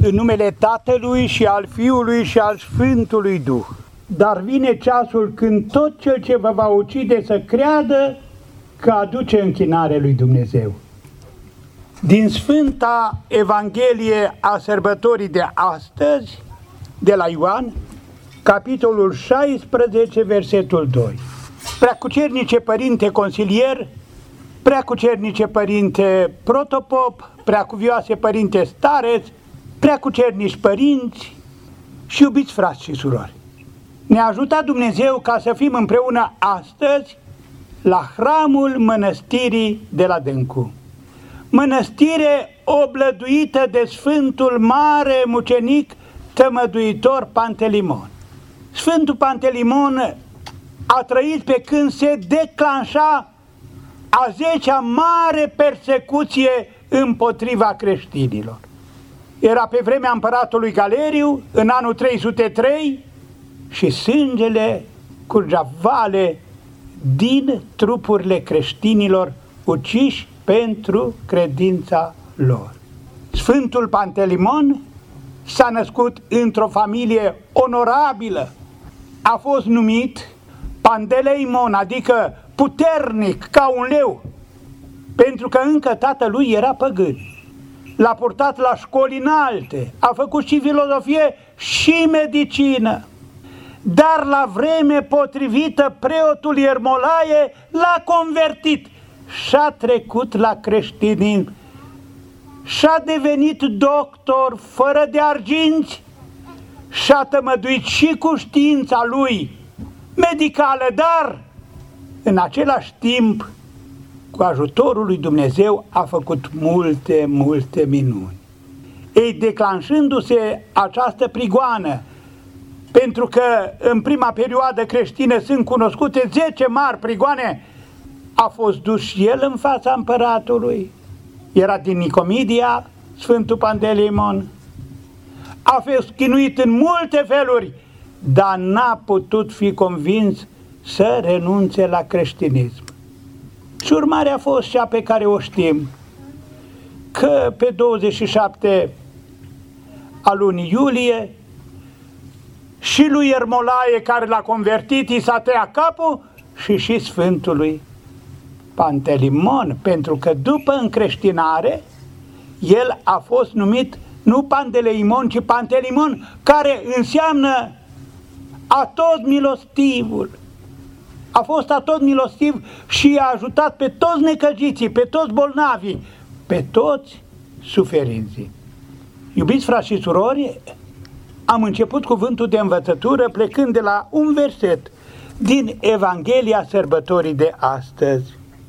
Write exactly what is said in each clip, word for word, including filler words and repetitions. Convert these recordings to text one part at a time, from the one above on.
În numele Tatălui și al Fiului și al Sfântului Duh. Dar vine ceasul când tot cel ce vă va ucide să creadă că aduce închinare lui Dumnezeu. Din Sfânta Evanghelie a sărbătorii de astăzi, de la Ioan, capitolul șaisprezece, versetul doi. Preacucernice Părinte Consilier, Preacucernice Părinte Protopop, Preacuvioase Părinte Stareț, Preacucernici Părinți și iubiți frați și surori. Ne-a ajutat Dumnezeu ca să fim împreună astăzi la hramul mănăstirii de la Dâncu. Mănăstire oblăduită de Sfântul Mare Mucenic Tămăduitor Pantelimon. Sfântul Pantelimon a trăit pe când se declanșa a zecea mare persecuție împotriva creștinilor. Era pe vremea împăratului Galeriu, în anul trei sute trei, și sângele curgea vale din trupurile creștinilor uciși pentru credința lor. Sfântul Pantelimon s-a născut într-o familie onorabilă. A fost numit Panteleimon, adică puternic ca un leu, pentru că încă tatălui era păgân. L-a purtat la școli înalte, a făcut și filozofie și medicină. Dar la vreme potrivită preotul Iermolae l-a convertit și-a trecut la creștinism și-a devenit doctor fără de arginți și-a tămăduit și cu știința lui medicală, dar în același timp, cu ajutorul lui Dumnezeu, a făcut multe, multe minuni. Ei, declanșându-se această prigoană, pentru că în prima perioadă creștină sunt cunoscute zece mari prigoane, a fost dus și el în fața împăratului. Era din Nicomedia, Sfântul Pantelimon. A fost chinuit în multe feluri, dar n-a putut fi convins să renunțe la creștinism. Și urmarea a fost cea pe care o știm, că pe douăzeci și șapte a lunii iulie și lui Iermolae, care l-a convertit, i s-a tăiat capul, și și Sfântului Pantelimon, pentru că după încreștinare el a fost numit nu Panteleimon, ci Pantelimon, care înseamnă atot milostivul. A fost atot milostiv și i-a ajutat pe toți necăjiții, pe toți bolnavii, pe toți suferinții. Iubiți frați și surori, am început cuvântul de învățătură plecând de la un verset din Evanghelia sărbătorii de astăzi.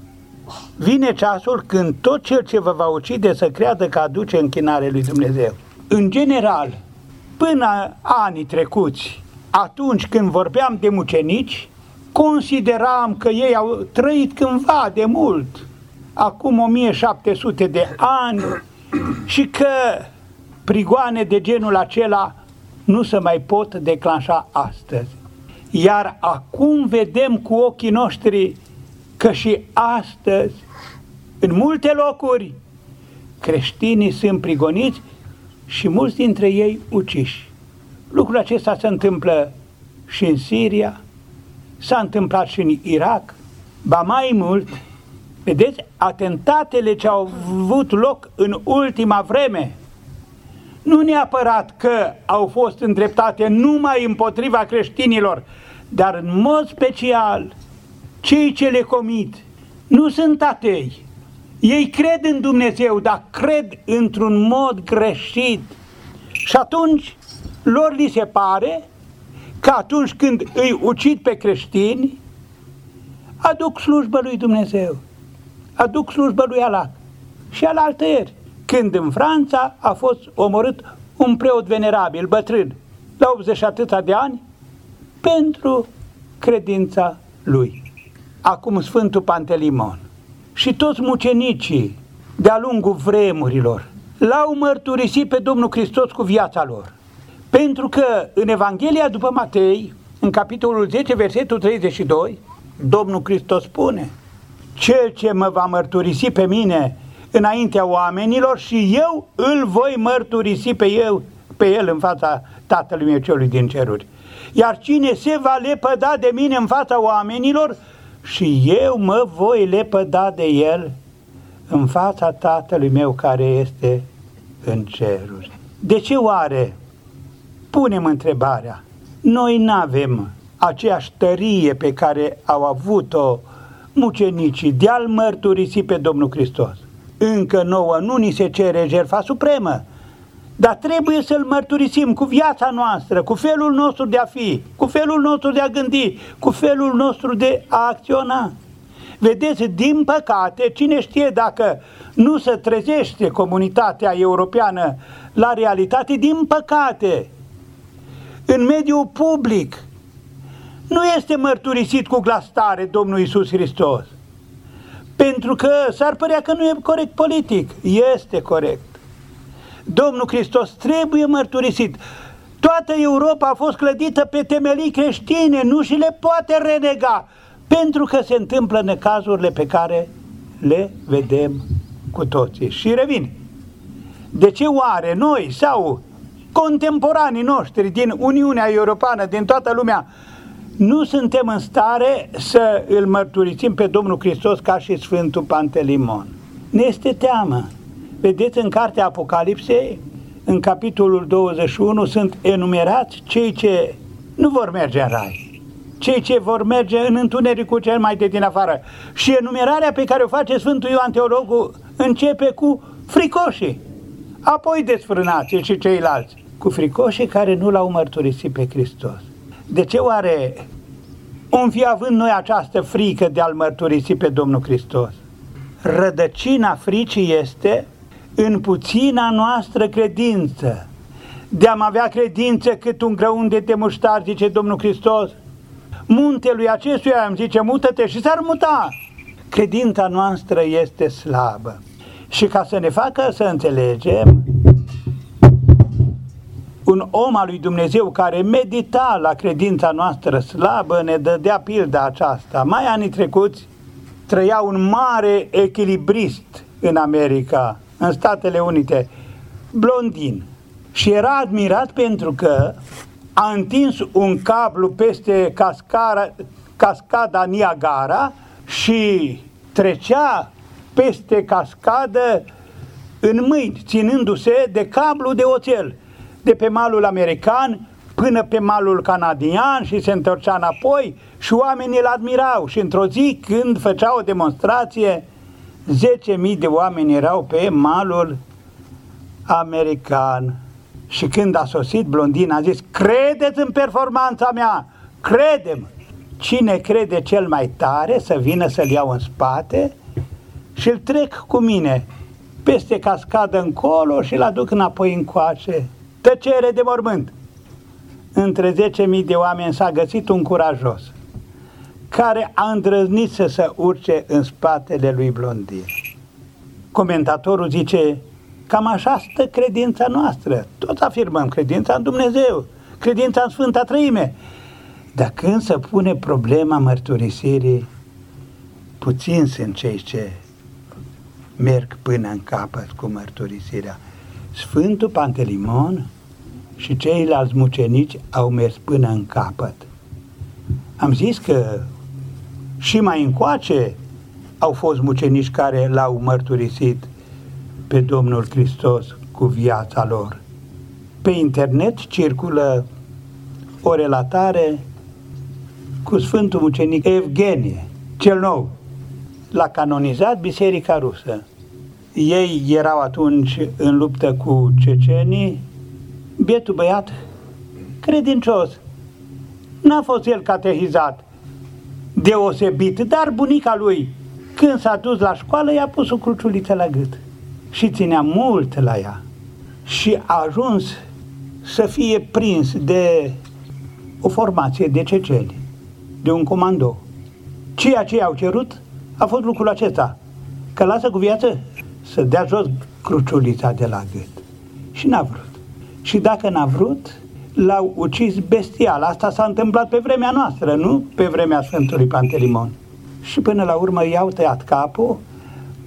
Vine ceasul când tot cel ce vă va ucide să creadă că aduce închinare lui Dumnezeu. În general, până anii trecuți, atunci când vorbeam de mucenici, consideram că ei au trăit cândva de mult, acum o mie șapte sute de ani, și că prigoane de genul acela nu se mai pot declanșa astăzi. Iar acum vedem cu ochii noștri că și astăzi, în multe locuri, creștinii sunt prigoniți și mulți dintre ei uciși. Lucrul acesta se întâmplă și în Siria, s-a întâmplat și în Irak, ba mai mult, vedeți, atentatele ce au avut loc în ultima vreme, nu neapărat că au fost îndreptate numai împotriva creștinilor, dar în mod special cei ce le comit nu sunt atei. Ei cred în Dumnezeu, dar cred într-un mod greșit. Și atunci lor li se pare că atunci când îi ucid pe creștini, aduc slujbă lui Dumnezeu, aduc slujbă lui Allah. Și alaltăieri, când în Franța a fost omorât un preot venerabil, bătrân, la optzeci și atâta de ani, pentru credința lui. Acum Sfântul Pantelimon și toți mucenicii de-a lungul vremurilor l-au mărturisit pe Domnul Hristos cu viața lor. Pentru că în Evanghelia după Matei, în capitolul zece, versetul treizeci și doi, Domnul Hristos spune: cel ce mă va mărturisi pe mine înaintea oamenilor și eu îl voi mărturisi pe el, pe el în fața Tatălui meu celui din ceruri. Iar cine se va lepăda de mine în fața oamenilor, și eu mă voi lepăda de el în fața Tatălui meu care este în ceruri. De ce oare, punem întrebarea, noi n-avem aceeași tărie pe care au avut-o mucenicii de a-L mărturisi pe Domnul Hristos? Încă nouă nu ni se cere jertfa supremă, dar trebuie să-L mărturisim cu viața noastră, cu felul nostru de a fi, cu felul nostru de a gândi, cu felul nostru de a acționa. Vedeți, din păcate, cine știe dacă nu se trezește comunitatea europeană la realitate, din păcate, în mediul public nu este mărturisit cu glas tare Domnul Iisus Hristos. Pentru că s-ar părea că nu e corect politic. Este corect. Domnul Hristos trebuie mărturisit. Toată Europa a fost clădită pe temelii creștine, nu și le poate renega, pentru că se întâmplă necazurile pe care le vedem cu toții. Și revin. De ce oare noi sau contemporanii noștri din Uniunea Europeană, din toată lumea, nu suntem în stare să îl mărturisim pe Domnul Hristos ca și Sfântul Pantelimon? Ne este teamă. Vedeți, în cartea Apocalipsei, în capitolul douăzeci și unu, sunt enumerați cei ce nu vor merge în rai, cei ce vor merge în întunericul cel mai de din afară. Și enumerarea pe care o face Sfântul Ioan Teologul începe cu fricoșii, apoi desfrânații și ceilalți, cu fricoșii care nu l-au mărturisit pe Hristos. De ce oare om fi având noi această frică de a-L mărturisi pe Domnul Hristos? Rădăcina fricii este în puțina noastră credință. De-am avea credință cât un grăunte de muștar, zice Domnul Hristos, muntelui acestuia îmi zice, mută-te, și s-ar muta. Credința noastră este slabă. Și ca să ne facă să înțelegem, un om al lui Dumnezeu care medita la credința noastră slabă ne dădea pilda aceasta. Mai anii trecuți trăia un mare echilibrist în America, în Statele Unite, blondin. Și era admirat pentru că a întins un cablu peste cascara, cascada Niagara și trecea peste cascadă în mâini, ținându-se de cablu de oțel, de pe malul american până pe malul canadian, și se întorcea înapoi și oamenii îl admirau. Și într-o zi, când făcea o demonstrație, zece mii de oameni erau pe malul american. Și când a sosit blondina, a zis, credeți în performanța mea, credem. Cine crede cel mai tare să vină să-l iau în spate și îl trec cu mine peste cascadă încolo și îl aduc înapoi încoace. Tăcere de mormânt. Între zece mii de oameni s-a găsit un curajos care a îndrăznit să se urce în spatele lui blondin. Comentatorul zice, cam așa stă credința noastră. Toți afirmăm credința în Dumnezeu, credința în Sfânta Trăime. Dar când se pune problema mărturisirii, puțini sunt cei ce merg până în capăt cu mărturisirea. Sfântul Pantelimon și ceilalți mucenici au mers până în capăt. Am zis că și mai încoace au fost mucenici care l-au mărturisit pe Domnul Hristos cu viața lor. Pe internet circulă o relatare cu Sfântul Mucenic Evgenie, cel nou. L-a canonizat Biserica Rusă. Ei erau atunci în luptă cu cecenii. Bietul băiat, credincios, n-a fost el catehizat deosebit, dar bunica lui, când s-a dus la școală, i-a pus o cruciuliță la gât și ținea mult la ea. Și a ajuns să fie prins de o formație de ceceni, de un comando. Ceea ce i-au cerut a fost lucrul acesta, că lasă cu viață să dea jos cruciulița de la gât. Și n-a vrut. Și dacă n-a vrut, l-au ucis bestial. Asta s-a întâmplat pe vremea noastră, nu pe vremea Sfântului Pantelimon. Și până la urmă i-au tăiat capul,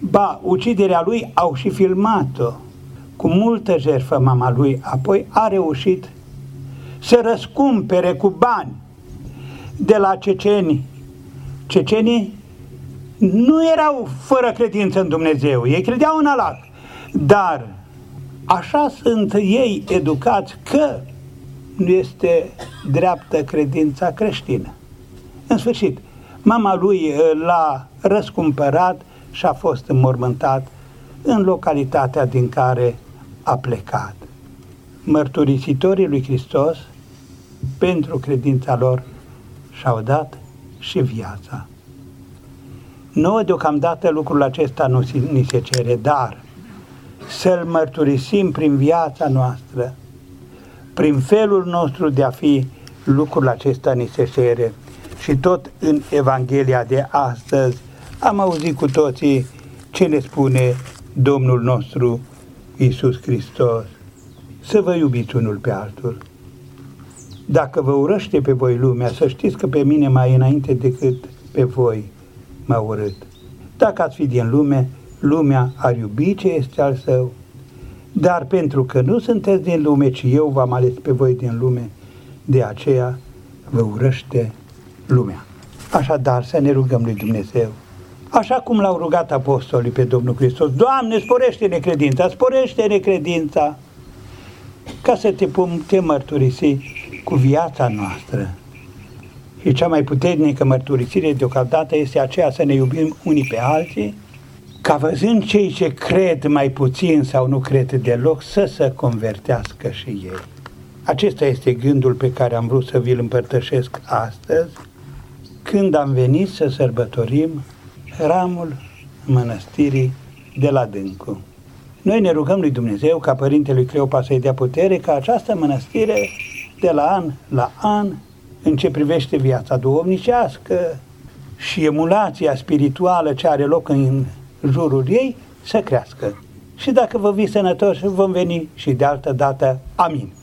Ba, uciderea lui au și filmat-o cu multă jertfă mama lui, apoi a reușit să răscumpere cu bani de la ceceni. Cecenii nu erau fără credință în Dumnezeu, ei credeau în Allah, dar așa sunt ei educați că nu este dreaptă credința creștină. În sfârșit, mama lui l-a răscumpărat și a fost înmormântat în localitatea din care a plecat. Mărturisitorii lui Hristos, pentru credința lor, și-au dat și viața. Nouă deocamdată lucrul acesta nu ni se cere, dar să-L mărturisim prin viața noastră, prin felul nostru de a fi, lucrul acesta ni se cere. Și tot în Evanghelia de astăzi am auzit cu toții ce ne spune Domnul nostru Iisus Hristos. Să vă iubiți unul pe altul. Dacă vă urăște pe voi lumea, să știți că pe mine mai înainte decât pe voi m-a urât. Dacă ați fi din lume, lumea ar iubi ce este al său, dar pentru că nu sunteți din lume, ci eu v-am ales pe voi din lume, de aceea vă urăște lumea. Așadar, să ne rugăm lui Dumnezeu, așa cum l-au rugat apostolii pe Domnul Hristos: Doamne, sporește-ne credința, sporește-ne credința, ca să te putem mărturisi cu viața noastră. Și cea mai puternică mărturisire deocamdată este aceea să ne iubim unii pe alții, ca văzând cei ce cred mai puțin sau nu cred deloc, să se convertească și ei. Acesta este gândul pe care am vrut să vi-l împărtășesc astăzi, când am venit să sărbătorim ramul mănăstirii de la Dâncu. Noi ne rugăm lui Dumnezeu ca Părintele Cleopa să-i dea putere ca această mănăstire de la an la an, în ce privește viața duhovnicească și emulația spirituală ce are loc în jurul ei, să crească. Și dacă vă vii sănătoși, vom veni și de altă dată. Amin.